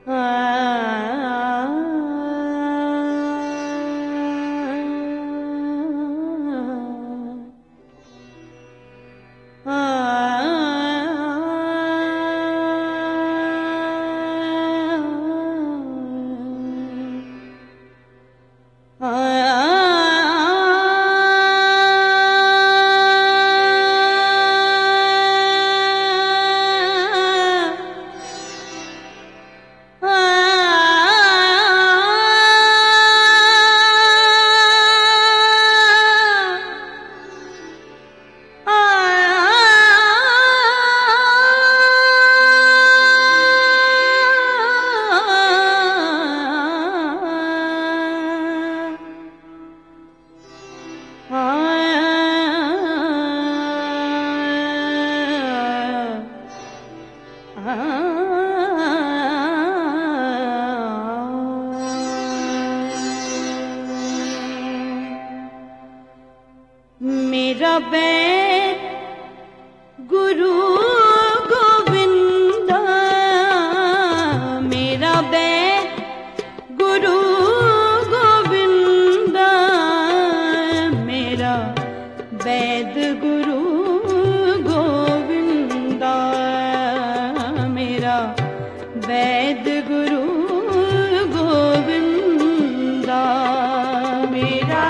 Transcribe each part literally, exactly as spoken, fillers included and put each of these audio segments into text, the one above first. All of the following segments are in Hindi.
मेरा बैर गुरु गोविंद, मेरा बैर गुरु गोविंद, मेरा वैद गुरु गोविंद, मेरा वैद गुरु गोविंद, मेरा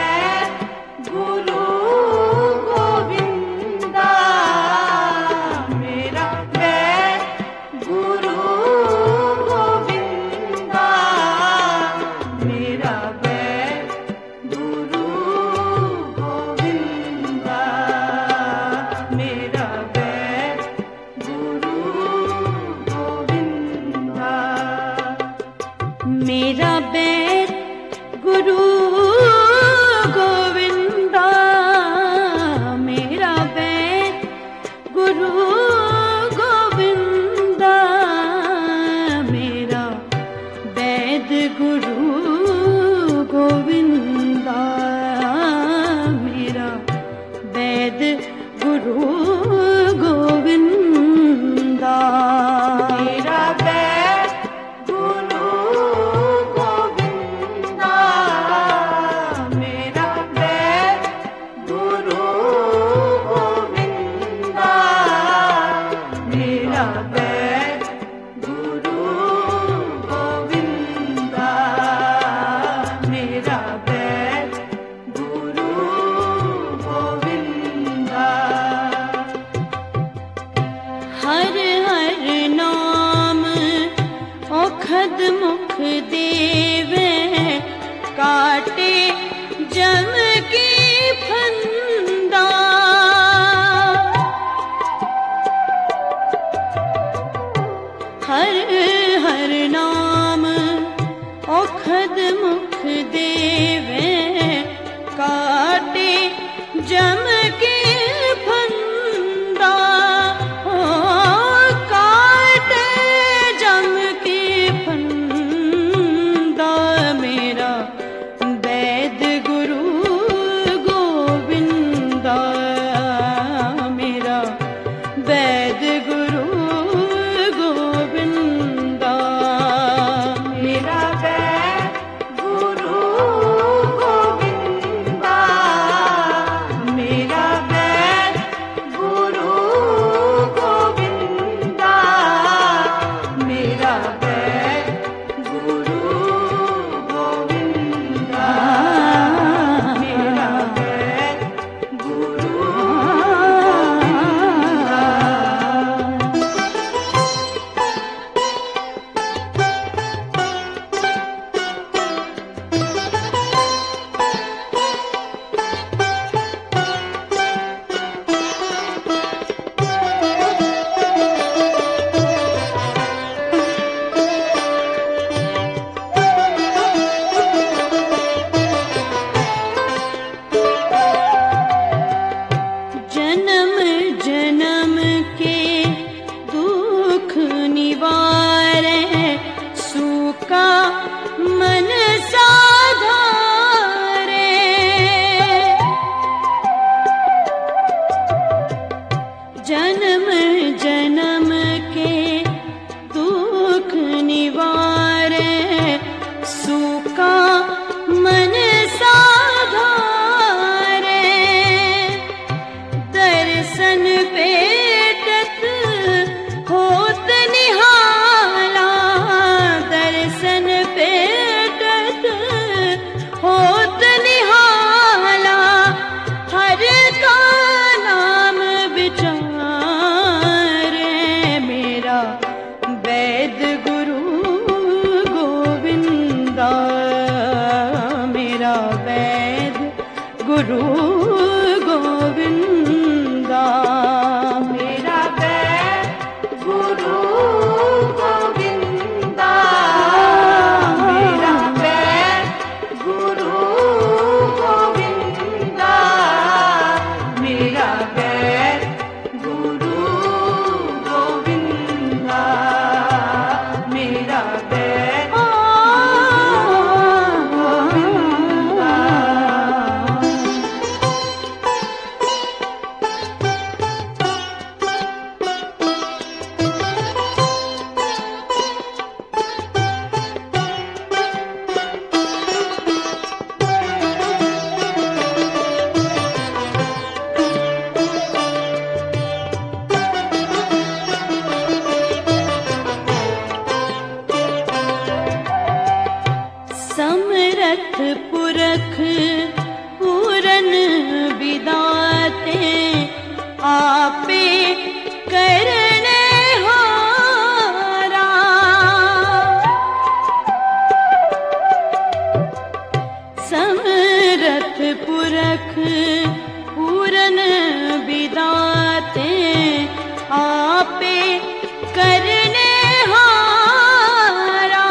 मेरा बैर गुरु गोविंद, मेरा बैर गुरु गोविंद, मेरा वैद गुरु गोविंद, मेरा वैद गुरु गोविंद, मेरा हर हर नाम औखद मुख देवे, काटे जम की फंदा, हर हर नाम औखद मुख देवे, काटे जम के वैद गुरु गोविंद, मेरा वैद गुरु गोविंद, मेरा वैद गुरु गोविंदा, मेरा वैद गुरु गोविंदा, मेरा वैद गुरु गोविंदा, मेरा वैद गुरु गोविंदा, मेरा वैद गुरु गोविंदा, मेरा वैद गोविंदा। समरथ पुरख पूरन विदाते, आपे करने हारा। समरथ पुरख पूरन विदाते, आपे करने हारा।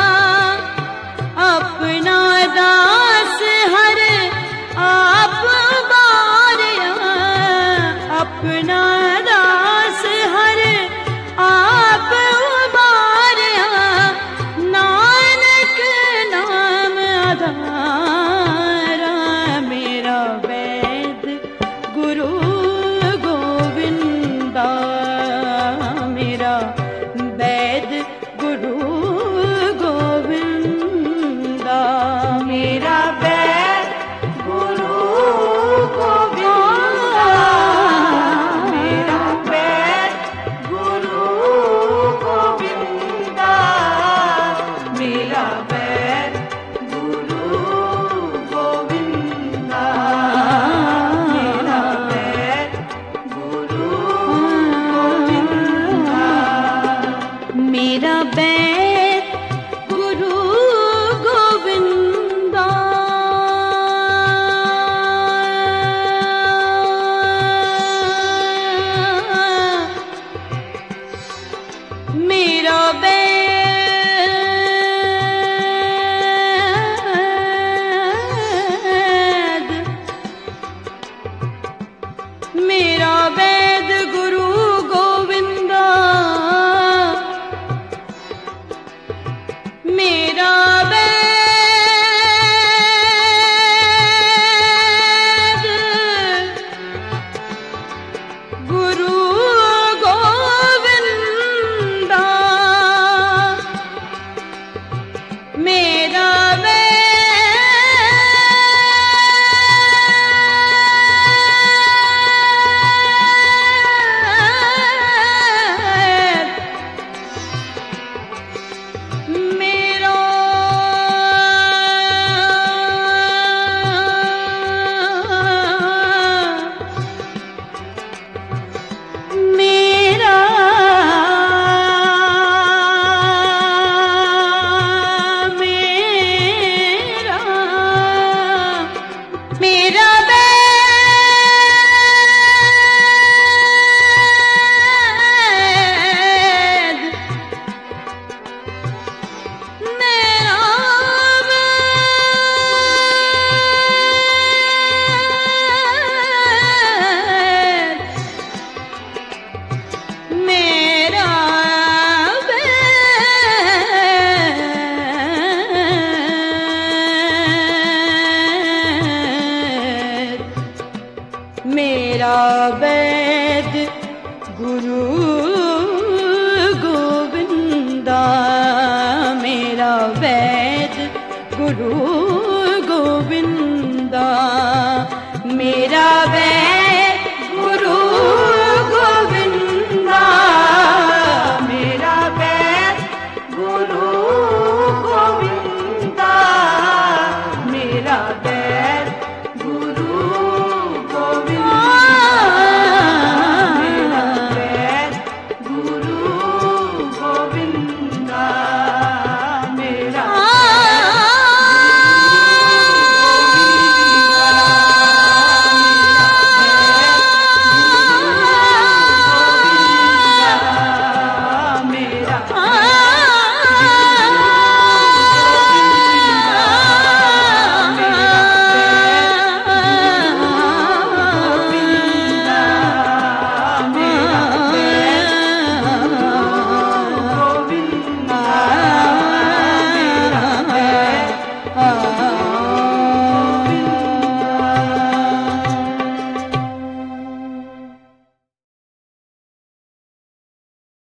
अपना दास हर आप बारिया, अपना दास हर आप बारिया, नानक नाम आधारा। मेरा वैद गुरु गोविंदा, मेरा वैद गुरु गोविंदा, मेरा वैद गुरु गोविंदा, मेरा वैद गुरु गोविंदा, मेरा वैद गुरु गोविंदा, मेरा वैद गुरु गोविंदा, मेरा वैद गुरु गोविंदा। मेरा वैद, मेरा वैद गुरु गोविंदा, मेरा वैद गुरु गोविंदा, मेरा वैद, मेरा मेरा मेरा मेरा वैद, मेरा वैद, मेरा वैद, मेरा वैद गुरु गोविंदा, मेरा वैद गुरु गोविंदा, मेरा वैद